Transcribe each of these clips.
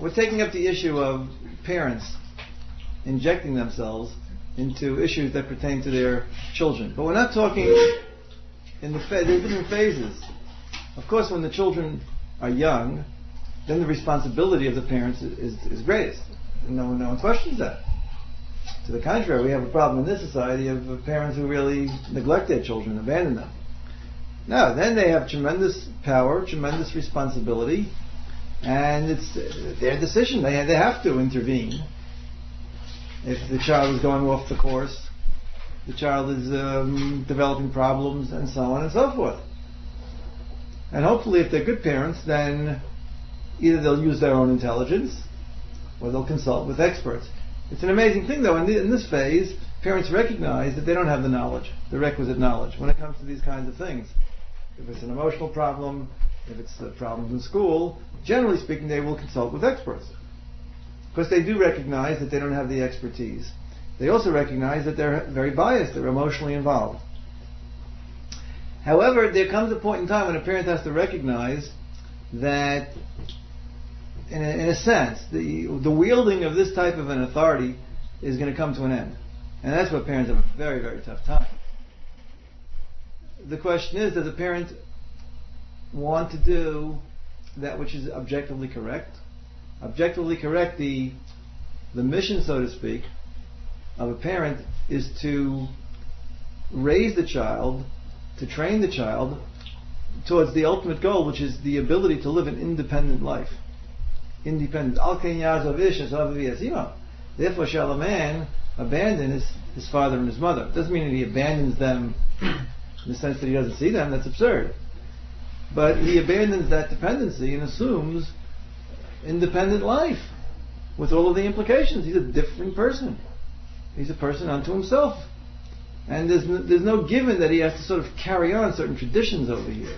we're taking up the issue of parents injecting themselves into issues that pertain to their children. But we're not talking there's different phases. Of course, when the children are young, then the responsibility of the parents is greatest. No one questions that. To the contrary, we have a problem in this society of parents who really neglect their children, abandon them. No, then they have tremendous power, tremendous responsibility, and it's their decision. They have to intervene. If the child is going off the course, the child is developing problems, and so on and so forth. And hopefully, if they're good parents, then either they'll use their own intelligence, or they'll consult with experts. It's an amazing thing, though. In this phase, parents recognize that they don't have the knowledge, the requisite knowledge, when it comes to these kinds of things. If it's an emotional problem, if it's problems in school, generally speaking, they will consult with experts. Because they do recognize that they don't have the expertise. They also recognize that they're very biased, they're emotionally involved. However, there comes a point in time when a parent has to recognize that, in a sense, the wielding of this type of an authority is going to come to an end. And that's what parents have a very, very tough time. The question is, does a parent want to do that which is objectively correct? Objectively correct, the mission, so to speak, of a parent is to raise the child, to train the child towards the ultimate goal, which is the ability to live an independent life. Independent. Therefore shall a man abandon his father and his mother. It doesn't mean that he abandons them in the sense that he doesn't see them. That's absurd. But he abandons that dependency and assumes independent life with all of the implications. He's a different person. He's a person unto himself. And there's no given that he has to sort of carry on certain traditions over here.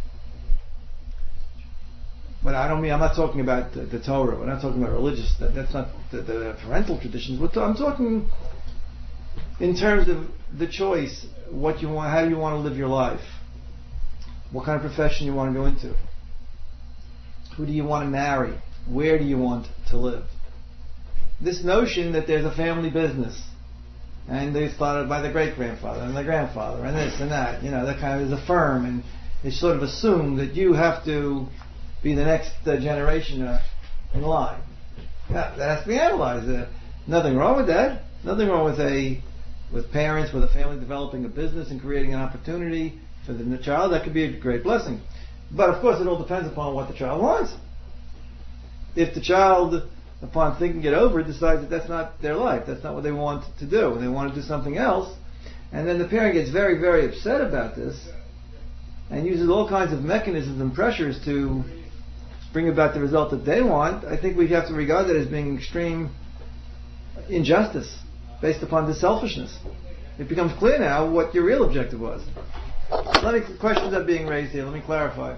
But I'm not talking about the Torah. We're not talking about religious. That's not the parental traditions. I'm talking in terms of the choice. What you want? How do you want to live your life? What kind of profession you want to go into? Who do you want to marry? Where do you want to live? This notion that there's a family business, and they started by the great-grandfather and the grandfather, and this and that. That kind of is a firm, and it's sort of assumed that you have to be the next generation in line. Yeah, that has to be analyzed. Nothing wrong with that. Nothing wrong with parents, with a family developing a business and creating an opportunity for the child. That could be a great blessing. But of course, it all depends upon what the child wants. If the child, upon thinking it over, decides that that's not their life, that's not what they want to do, and they want to do something else, and then the parent gets very, very upset about this, and uses all kinds of mechanisms and pressures to bring about the result that they want, I think we have to regard that as being extreme injustice based upon this selfishness. It becomes clear now what your real objective was. Questions are being raised here. Let me clarify.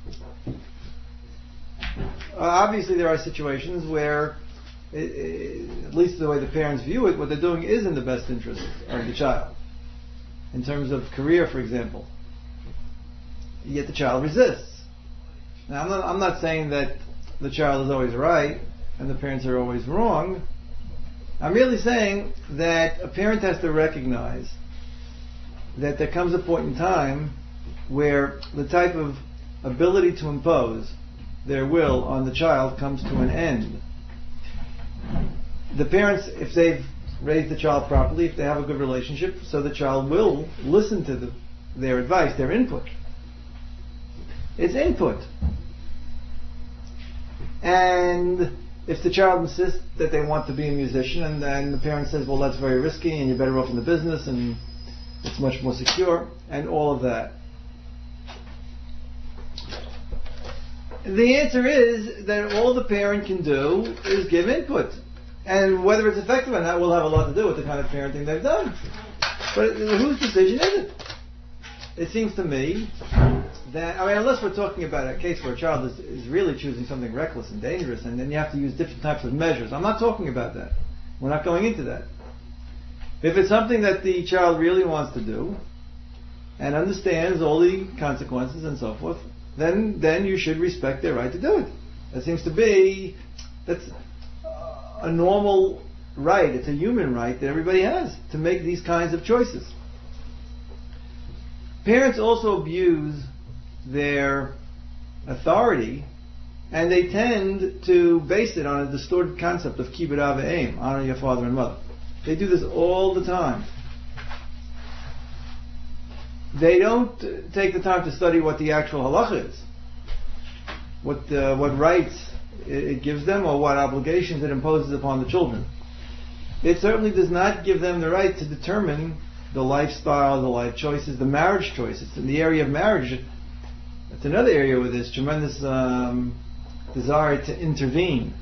Obviously, there are situations where, at least the way the parents view it, what they're doing is in the best interest of the child. In terms of career, for example. Yet the child resists. Now, I'm not saying that the child is always right and the parents are always wrong. I'm really saying that a parent has to recognize that there comes a point in time where the type of ability to impose their will on the child comes to an end. The parents, if they've raised the child properly, if they have a good relationship, so the child will listen to their advice, their input. It's input. And if the child insists that they want to be a musician, and then the parent says, well, that's very risky and you're better off in the business and it's much more secure, and all of that. The answer is that all the parent can do is give input. And whether it's effective or not will have a lot to do with the kind of parenting they've done. But whose decision is it? It seems to me that, unless we're talking about a case where a child is really choosing something reckless and dangerous, and then you have to use different types of measures. I'm not talking about that. We're not going into that. If it's something that the child really wants to do, and understands all the consequences and so forth, then you should respect their right to do it. That seems to be That's a normal right. It's a human right that everybody has to make these kinds of choices. Parents also abuse their authority, and they tend to base it on a distorted concept of kibbud av v'em, honor your father and mother. They do this all the time. They don't take the time to study what the actual halacha is, what rights it gives them, or what obligations it imposes upon the children. It certainly does not give them the right to determine the lifestyle, the life choices, the marriage choices. In the area of marriage, it's another area where there's tremendous desire to intervene.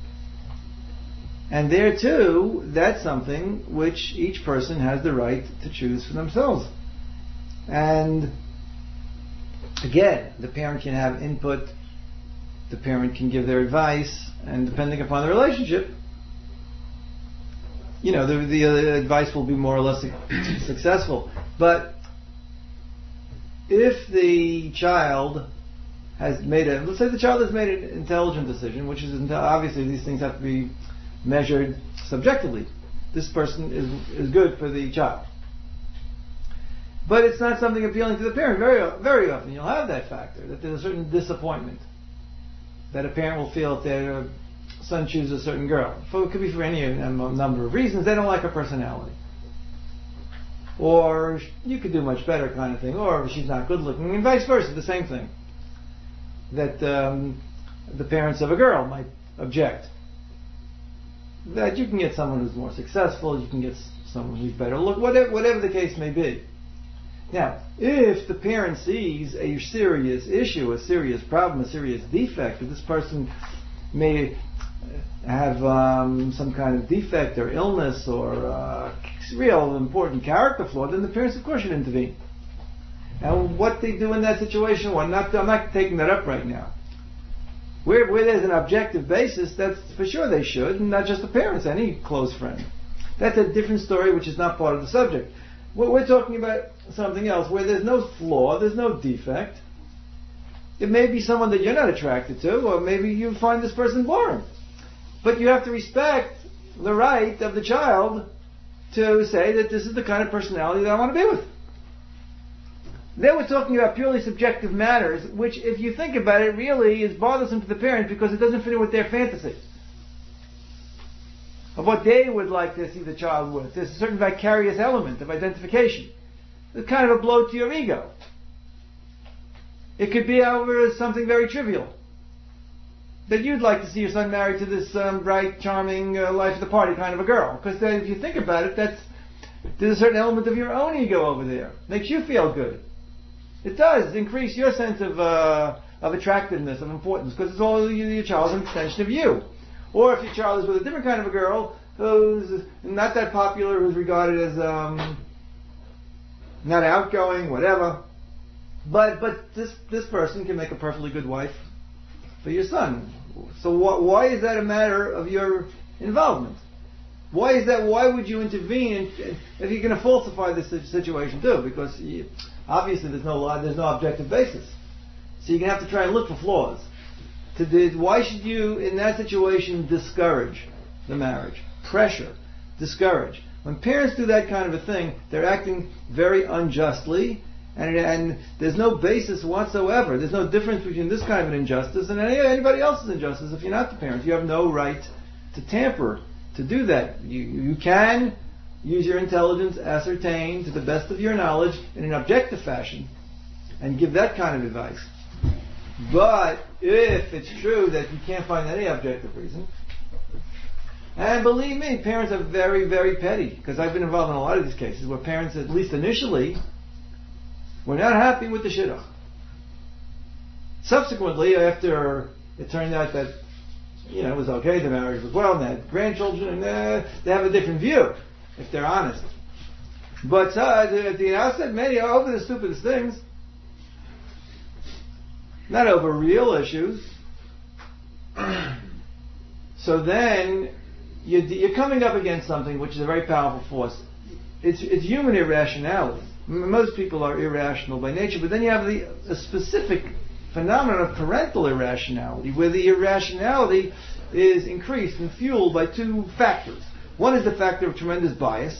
And there too, that's something which each person has the right to choose for themselves. And again, the parent can have input, the parent can give their advice, and depending upon the relationship, the advice will be more or less successful. But if the child has let's say the child has made an intelligent decision, which is obviously these things have to be measured subjectively. This person is good for the child. But it's not something appealing to the parent. Very, very often you'll have that factor, that there's a certain disappointment that a parent will feel if their son chooses a certain girl. It could be for any number of reasons. They don't like her personality. Or you could do much better kind of thing. Or she's not good looking. And vice versa, the same thing. That the parents of a girl might object. That you can get someone who's more successful, you can get someone who's better look, whatever the case may be. Now, if the parent sees a serious issue, a serious problem, a serious defect, that this person may have some kind of defect or illness or real important character flaw, then the parents, of course, should intervene. And what they do in that situation, I'm not taking that up right now. Where there's an objective basis, that's for sure they should, and not just the parents, any close friend. That's a different story, which is not part of the subject. We're talking about something else, where there's no flaw, there's no defect. It may be someone that you're not attracted to, or maybe you find this person boring. But you have to respect the right of the child to say that this is the kind of personality that I want to be with. Then we're talking about purely subjective matters, which, if you think about it, really is bothersome to the parent because it doesn't fit in with their fantasy of what they would like to see the child with. There's a certain vicarious element of identification. It's kind of a blow to your ego. It could be, however, something very trivial. That you'd like to see your son married to this bright, charming, life of the party kind of a girl. Because then, if you think about it, there's a certain element of your own ego over there. Makes you feel good. It does increase your sense of attractiveness, of importance, because it's all your child's an extension of you. Or if your child is with a different kind of a girl who's not that popular, who's regarded as not outgoing, whatever, but this person can make a perfectly good wife for your son. So why is that a matter of your involvement? Why is that? Why would you intervene if you're going to falsify this situation too? Because obviously there's no objective basis. So you're going to have to try and look for flaws. Why should you, in that situation, discourage the marriage? Pressure. Discourage. When parents do that kind of a thing, they're acting very unjustly, and there's no basis whatsoever. There's no difference between this kind of an injustice and anybody else's injustice. If you're not the parent, you have no right to tamper, to do that. You can use your intelligence, ascertain to the best of your knowledge in an objective fashion, and give that kind of advice. But if it's true that you can't find any objective reason, and believe me, parents are very, very petty, because I've been involved in a lot of these cases where parents, at least initially, were not happy with the shidduch. Subsequently, after it turned out that it was okay, the marriage was well, and they had grandchildren, and they have a different view, if they're honest. But at the outset, many are over the stupidest things. Not over real issues. So then, you're coming up against something which is a very powerful force. It's human irrationality. Most people are irrational by nature, but then you have a specific phenomenon of parental irrationality, where the irrationality is increased and fueled by two factors. One is the factor of tremendous bias.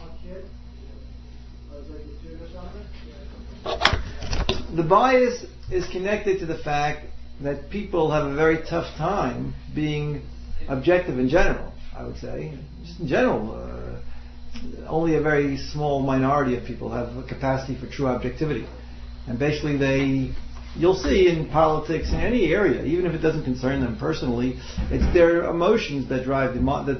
The bias is connected to the fact that people have a very tough time being objective in general, I would say. Just in general, only a very small minority of people have a capacity for true objectivity. And basically you'll see in politics in any area, even if it doesn't concern them personally, it's their emotions that drive the mind.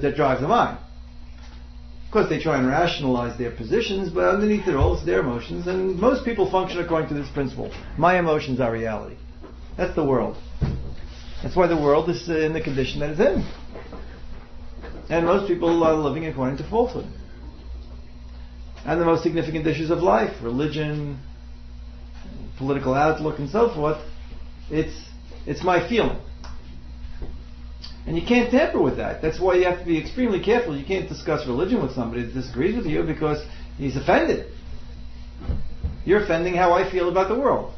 Of course, they try and rationalize their positions, but underneath it all, it's their emotions. And most people function according to this principle. My emotions are reality. That's the world. That's why the world is in the condition that it's in. And most people are living according to falsehood. And the most significant issues of life, religion, political outlook, and so forth, it's my feeling. And you can't tamper with that. That's why you have to be extremely careful. You can't discuss religion with somebody that disagrees with you because he's offended. You're offending how I feel about the world.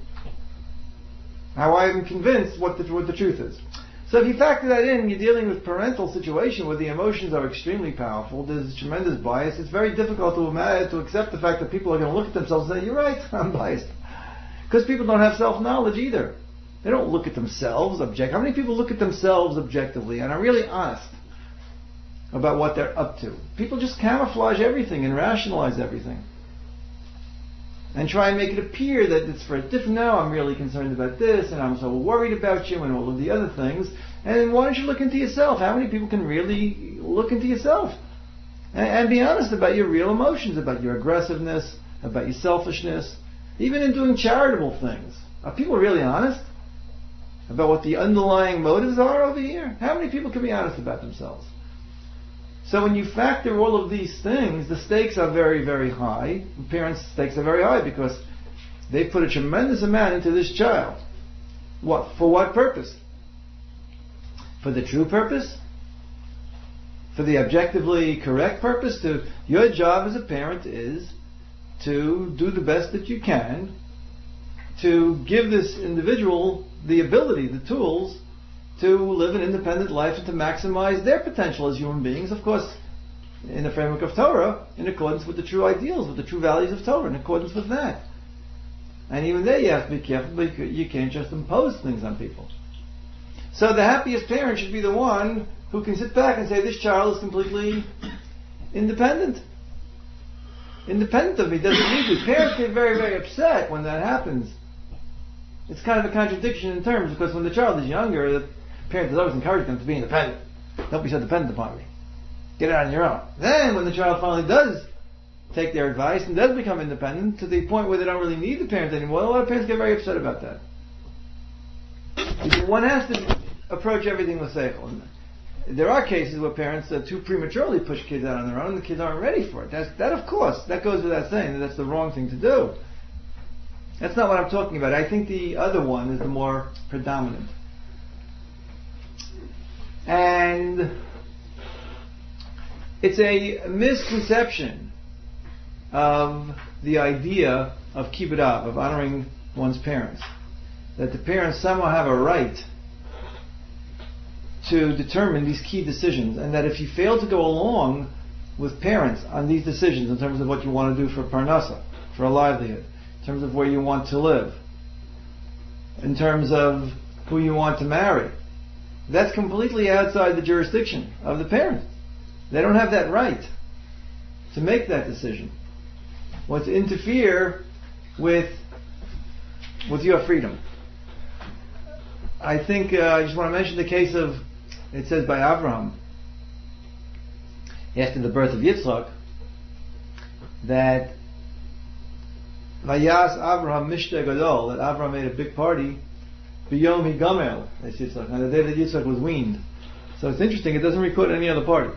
How I'm convinced what the truth is. So if you factor that in, you're dealing with parental situation where the emotions are extremely powerful. There's tremendous bias. It's very difficult to accept the fact that people are going to look at themselves and say, "You're right, I'm biased." Because people don't have self-knowledge either. They don't look at themselves objectively. How many people look at themselves objectively and are really honest about what they're up to? People just camouflage everything and rationalize everything. And try and make it appear that it's for a different, no, I'm really concerned about this, and I'm so worried about you, and all of the other things. And why don't you look into yourself? How many people can really look into yourself? And be honest about your real emotions, about your aggressiveness, about your selfishness, even in doing charitable things. Are people really honest about what the underlying motives are over here? How many people can be honest about themselves? So when you factor all of these things, the stakes are very, very high. The parents' stakes are very high because they put a tremendous amount into this child. What? For what purpose? For the true purpose? For the objectively correct purpose? Your job as a parent is to do the best that you can to give this individual the ability, the tools, to live an independent life and to maximize their potential as human beings, of course, in the framework of Torah, in accordance with the true ideals, with the true values of Torah, in accordance with that. And even there you have to be careful, but you can't just impose things on people. So the happiest parent should be the one who can sit back and say, this child is completely independent. Independent of me, doesn't need to. Parents get very, very upset when that happens. It's kind of a contradiction in terms, because when the child is younger, the parent is always encouraging them to be independent. Don't be so dependent upon me. Get it on your own. Then, when the child finally does take their advice and does become independent to the point where they don't really need the parent anymore, a lot of parents get very upset about that. Because one has to approach everything with seichel. There are cases where parents too prematurely push kids out on their own, and the kids aren't ready for it. That of course, that goes without saying, that's the wrong thing to do. That's not what I'm talking about. I think the other one is the more predominant. And it's a misconception of the idea of kibbud av, of honoring one's parents. That the parents somehow have a right to determine these key decisions, and that if you fail to go along with parents on these decisions in terms of what you want to do for parnasa, for a livelihood, in terms of where you want to live, in terms of who you want to marry, that's completely outside the jurisdiction of the parent. They don't have that right to make that decision or to interfere with your freedom. I think I just want to mention the case of, it says by Abraham, after the birth of Yitzchak, that Vayas Abraham Mishta Gadol, that Abraham made a big party, B'yom Higamel, that's Yitzchak, on the day that Yitzchak was weaned. So it's interesting, it doesn't record any other party.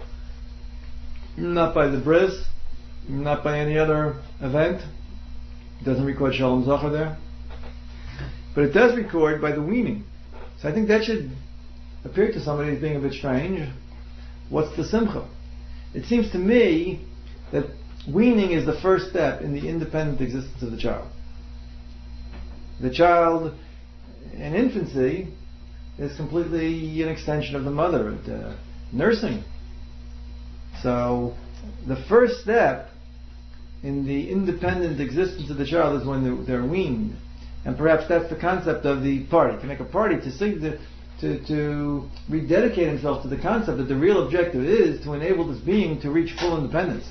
Not by the bris, not by any other event. It doesn't record Shalom Zachar there. But it does record by the weaning. So I think that should appear to somebody as being a bit strange. What's the simcha? It seems to me that weaning is the first step in the independent existence of the child. The child in infancy is completely an extension of the mother, nursing. So the first step in the independent existence of the child is when they're weaned. And perhaps that's the concept of the party, to make a party, to rededicate himself to the concept that the real objective is to enable this being to reach full independence.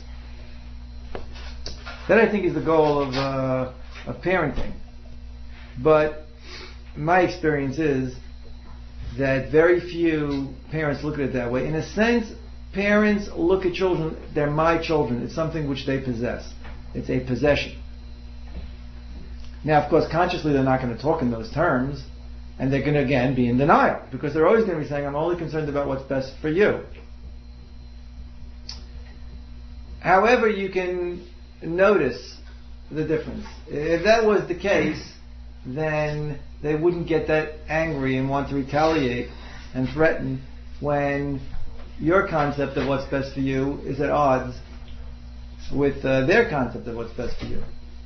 That, I think, is the goal of parenting. But my experience is that very few parents look at it that way. In a sense, parents look at children, they're my children. It's something which they possess. It's a possession. Now, of course, consciously they're not going to talk in those terms, and they're going to, again, be in denial, because they're always going to be saying, I'm only concerned about what's best for you. However, you can notice the difference. If that was the case, then they wouldn't get that angry and want to retaliate and threaten when your concept of what's best for you is at odds with their concept of what's best for you.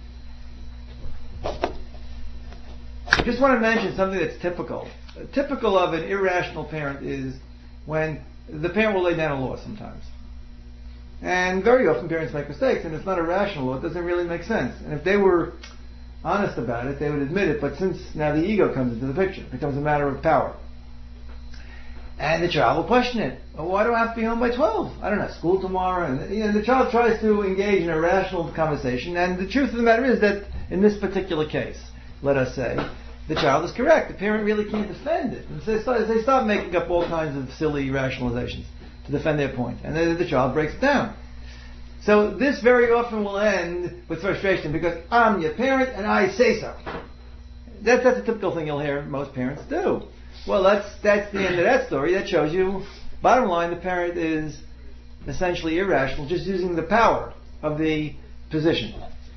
I just want to mention something that's typical. Typical of an irrational parent is when the parent will lay down a law sometimes. And very often parents make mistakes, and it's not a rational law, it doesn't really make sense. And if they were honest about it, they would admit it, but since now the ego comes into the picture, it becomes a matter of power. And the child will question it. Well, why do I have to be home by 12? I don't have school tomorrow. And the child tries to engage in a rational conversation, and the truth of the matter is that in this particular case, let us say, the child is correct. The parent really can't defend it. And so they start making up all kinds of silly rationalizations to defend their point. And then the child breaks it down. So this very often will end with frustration because I'm your parent and I say so. That's a typical thing you'll hear most parents do. Well, that's the end of that story. That shows you, bottom line, the parent is essentially irrational, just using the power of the position.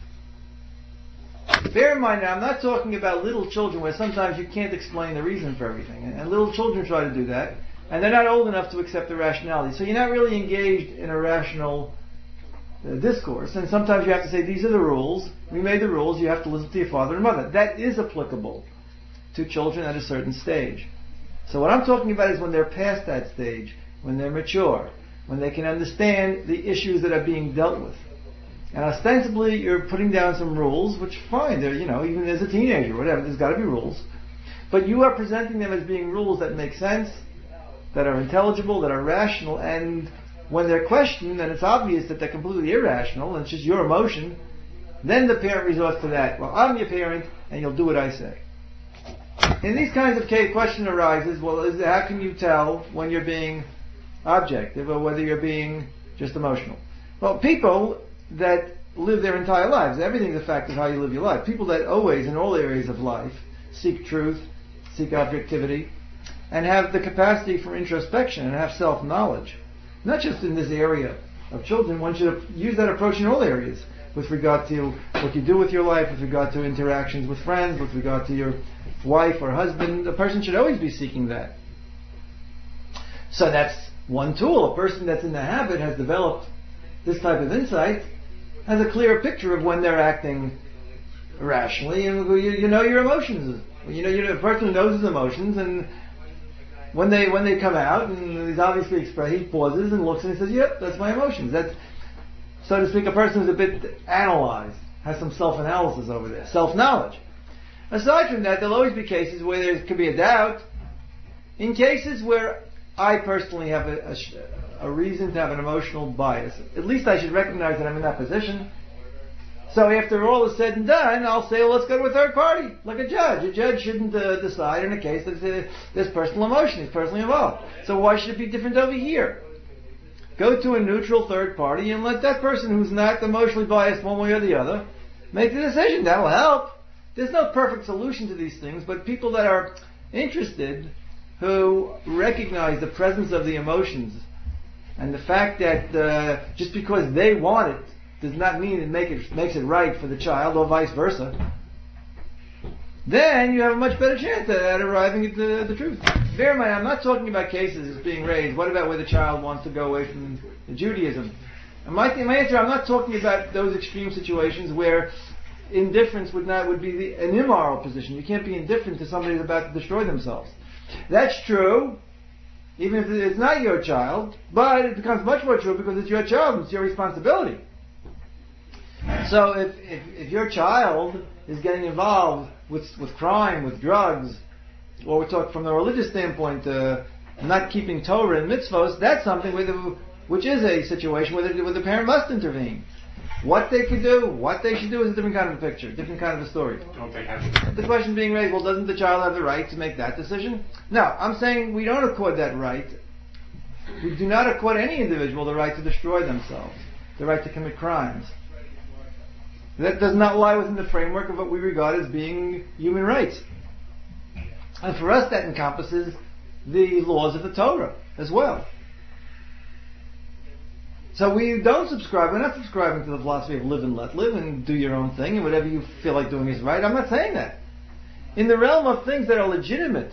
Bear in mind now, I'm not talking about little children where sometimes you can't explain the reason for everything. And little children try to do that. And they're not old enough to accept the rationality. So you're not really engaged in a rational discourse. And sometimes you have to say, these are the rules. We made the rules. You have to listen to your father and mother. That is applicable to children at a certain stage. So what I'm talking about is when they're past that stage, when they're mature, when they can understand the issues that are being dealt with. And ostensibly, you're putting down some rules, which fine, they're, even as a teenager, whatever, there's got to be rules. But you are presenting them as being rules that make sense, that are intelligible, that are rational, and when they're questioned, and it's obvious that they're completely irrational, and it's just your emotion, then the parent resorts to that. Well, I'm your parent, and you'll do what I say. In these kinds of cases, question arises, how can you tell when you're being objective, or whether you're being just emotional? Well, people that live their entire lives, everything's a fact of how you live your life. People that always, in all areas of life, seek truth, seek objectivity, and have the capacity for introspection and have self-knowledge. Not just in this area of children, one should use that approach in all areas, with regard to what you do with your life, with regard to interactions with friends, with regard to your wife or husband. A person should always be seeking that. So that's one tool. A person that's in the habit has developed this type of insight, has a clearer picture of when they're acting rationally, and you know your emotions. You're a person who knows his emotions, and when they come out, and he's obviously expressed, he pauses and looks and he says, "Yep, that's my emotions." That's, so to speak, a person who's a bit analyzed, has some self-analysis over there, self-knowledge. Aside from that, there'll always be cases where there could be a doubt. In cases where I personally have a reason to have an emotional bias, at least I should recognize that I'm in that position. So after all is said and done, I'll say, well, let's go to a third party, like a judge. A judge shouldn't decide in a case that there's personal emotion, he's personally involved. So why should it be different over here? Go to a neutral third party and let that person who's not emotionally biased one way or the other make the decision. That'll help. There's no perfect solution to these things, but people that are interested, who recognize the presence of the emotions and the fact that just because they want it does not mean it makes it right for the child, or vice versa, then you have a much better chance at arriving at the truth. Bear in mind, I'm not talking about cases being raised. What about where the child wants to go away from Judaism? And my answer, I'm not talking about those extreme situations where indifference would be an immoral position. You can't be indifferent to somebody who's about to destroy themselves. That's true, even if it's not your child, but it becomes much more true because it's your child, it's your responsibility. So if your child is getting involved with crime, with drugs, or we talk from the religious standpoint, not keeping Torah and mitzvos, that's something which is a situation where the parent must intervene. What they could do, what they should do is a different kind of a picture, different kind of a story. The question being raised, well, doesn't the child have the right to make that decision? No, I'm saying we don't accord that right. We do not accord any individual the right to destroy themselves, the right to commit crimes. That does not lie within the framework of what we regard as being human rights. And for us that encompasses the laws of the Torah as well. So we're not subscribing to the philosophy of live and let live and do your own thing and whatever you feel like doing is right. I'm not saying that. In the realm of things that are legitimate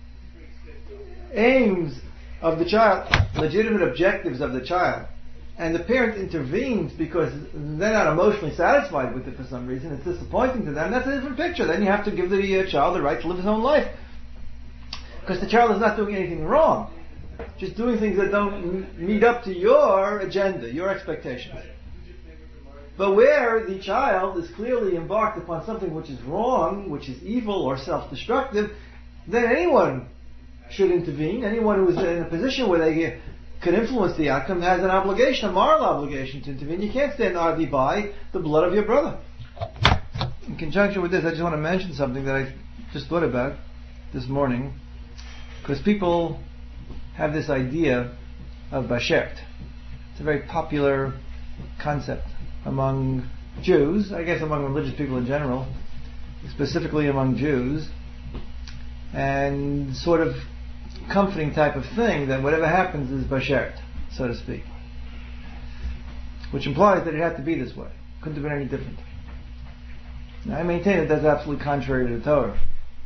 aims of the child, legitimate objectives of the child, and the parent intervenes because they're not emotionally satisfied with it for some reason, it's disappointing to them, that's a different picture. Then you have to give the child the right to live his own life. Because the child is not doing anything wrong. Just doing things that don't meet up to your agenda, your expectations. But where the child is clearly embarked upon something which is wrong, which is evil or self-destructive, then anyone should intervene. Anyone who is in a position where they can influence the outcome has an obligation, a moral obligation to intervene. You can't stand idly by the blood of your brother. In conjunction with this, I just want to mention something that I just thought about this morning. Because people have this idea of bashert. It's a very popular concept among Jews, I guess among religious people in general, specifically among Jews, and sort of comforting type of thing that whatever happens is bashert, so to speak. Which implies that it had to be this way. Couldn't have been any different. Now, I maintain that that's absolutely contrary to the Torah.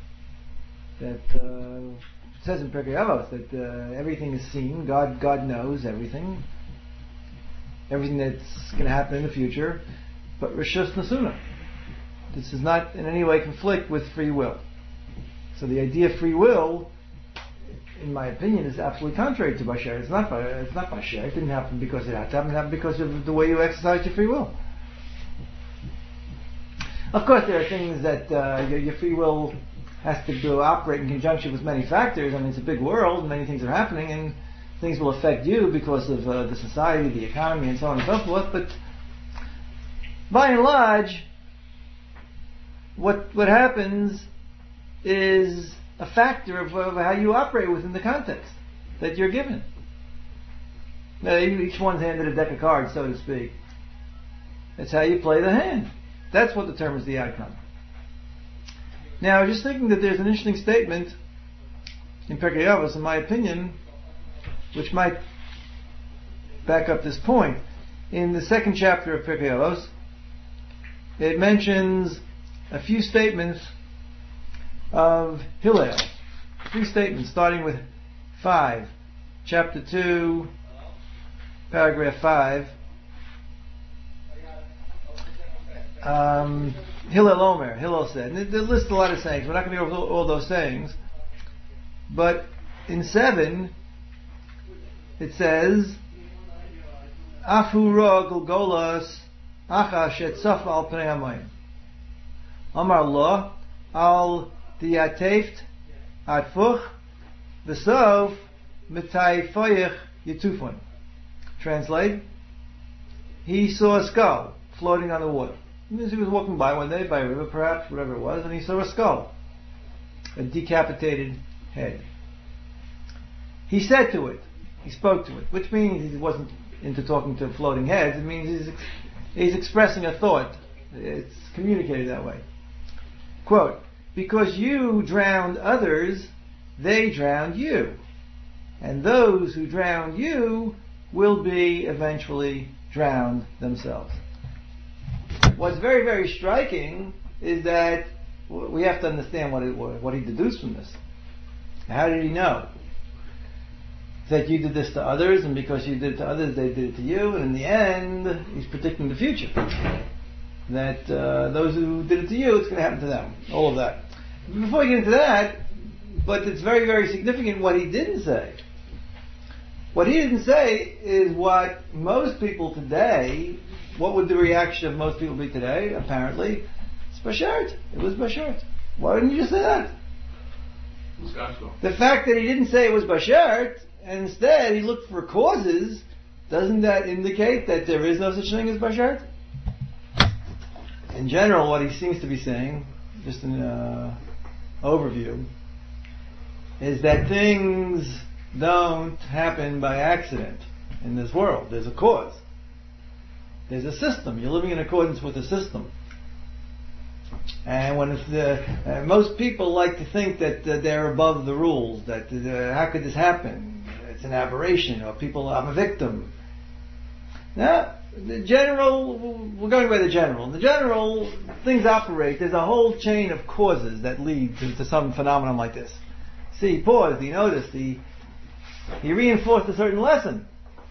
That it says in Pirkei Avos that everything is seen. God knows everything that's going to happen in the future. But Rishus Nasuna, this does not in any way conflict with free will. So the idea of free will, in my opinion, is absolutely contrary to Bashar. It's not Bashar. It didn't happen because it had to happen. It happened because of the way you exercise your free will. Of course, there are things that your free will has to operate in conjunction with many factors. I mean, it's a big world, and many things are happening, and things will affect you because of the society, the economy, and so on and so forth. But by and large, what happens is a factor of how you operate within the context that you're given. Now, each one's handed a deck of cards, so to speak. That's how you play the hand. That's what determines the outcome. Now, I was just thinking that there's an interesting statement in Pirkei Avos, in my opinion, which might back up this point. In the second chapter of Pirkei Avos, it mentions a few statements of Hillel. 3 statements, starting with 5. Chapter 2, paragraph 5. Hillel said, and it lists a lot of sayings. We're not going to go over all those sayings. But in 7, it says, Afu ro gulgolas acha shetzafa al pnei hamayim. Amar lo al diateft atfuch v'sov mitai foyich yitufon. Translate, he saw a skull floating on the water. He was walking by one day, by a river perhaps, whatever it was, and he saw a skull. A decapitated head. He said to it, he spoke to it, which means he wasn't into talking to floating heads, it means he's expressing a thought. It's communicated that way. Quote, because you drowned others, they drowned you. And those who drowned you will be eventually drowned themselves. What's very, very striking is that we have to understand what he deduced from this. How did he know? That you did this to others, and because you did it to others, they did it to you, and in the end, he's predicting the future. That those who did it to you, it's going to happen to them. All of that. Before we get into that, But it's very, very significant what he didn't say. What he didn't say is what most people today, what would the reaction of most people be today? Apparently, it's bashert. It was bashert. Why didn't you just say that? The fact that he didn't say it was bashert, and instead he looked for causes, doesn't that indicate that there is no such thing as bashert? In general, what he seems to be saying, just an overview, is that things don't happen by accident in this world. There's a cause. There's a system. You're living in accordance with a system. And when most people like to think that they're above the rules, that how could this happen? It's an aberration, or I'm a victim. Now, the general, we're going by the general. In the general, things operate. There's a whole chain of causes that lead to some phenomenon like this. See, he paused, he noticed, he reinforced a certain lesson.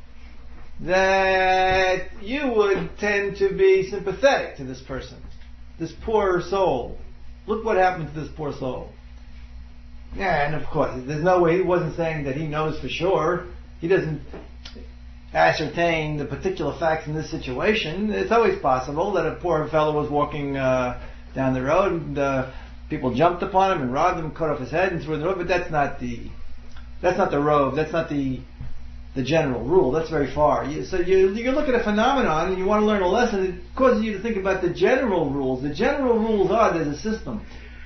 That you would tend to be sympathetic to this person. This poor soul. Look what happened to this poor soul. Yeah, and of course, there's no way, he wasn't saying that he knows for sure. He doesn't ascertain the particular facts in this situation. It's always possible that a poor fellow was walking down the road and people jumped upon him and robbed him, cut off his head and threw in the road, but that's not the rove, that's not the general rule. That's very far. So you look at a phenomenon and you want to learn a lesson. It causes you to think about the general rules. The general rules are there's a system.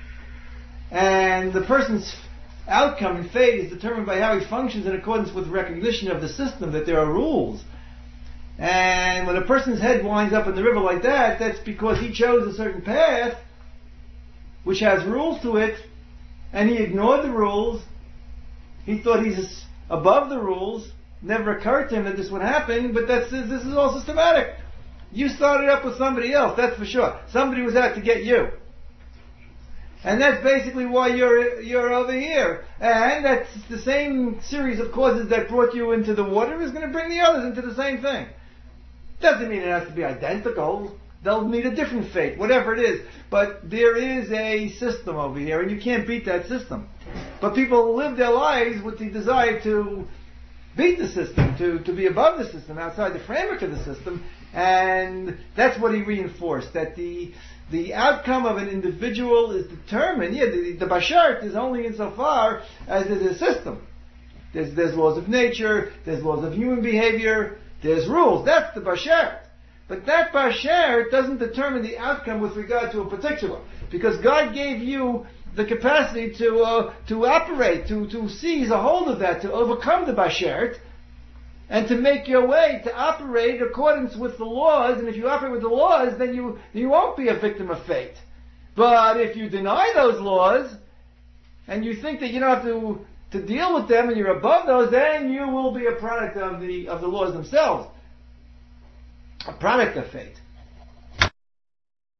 And the person's outcome and fate is determined by how he functions in accordance with recognition of the system, that there are rules. And when a person's head winds up in the river like that, that's because he chose a certain path which has rules to it, and he ignored the rules. He thought he's above the rules. Never occurred to him that this would happen, but this is all systematic. You started up with somebody else, that's for sure. Somebody was out to get you. And that's basically why you're over here. And that's the same series of causes that brought you into the water is going to bring the others into the same thing. Doesn't mean it has to be identical. They'll meet a different fate, whatever it is. But there is a system over here, and you can't beat that system. But people live their lives with the desire to beat the system, to be above the system, outside the framework of the system, and that's what he reinforced, that the outcome of an individual is determined. Yeah, the bashert is only insofar as there's a system. There's laws of nature, there's laws of human behavior, there's rules. That's the bashert. But that bashert doesn't determine the outcome with regard to a particular, because God gave you the capacity to operate, to seize a hold of that, to overcome the bashert, and to make your way, to operate in accordance with the laws. And if you operate with the laws, then you won't be a victim of fate. But if you deny those laws, and you think that you don't have to deal with them, and you're above those, then you will be a product of the laws themselves, a product of fate.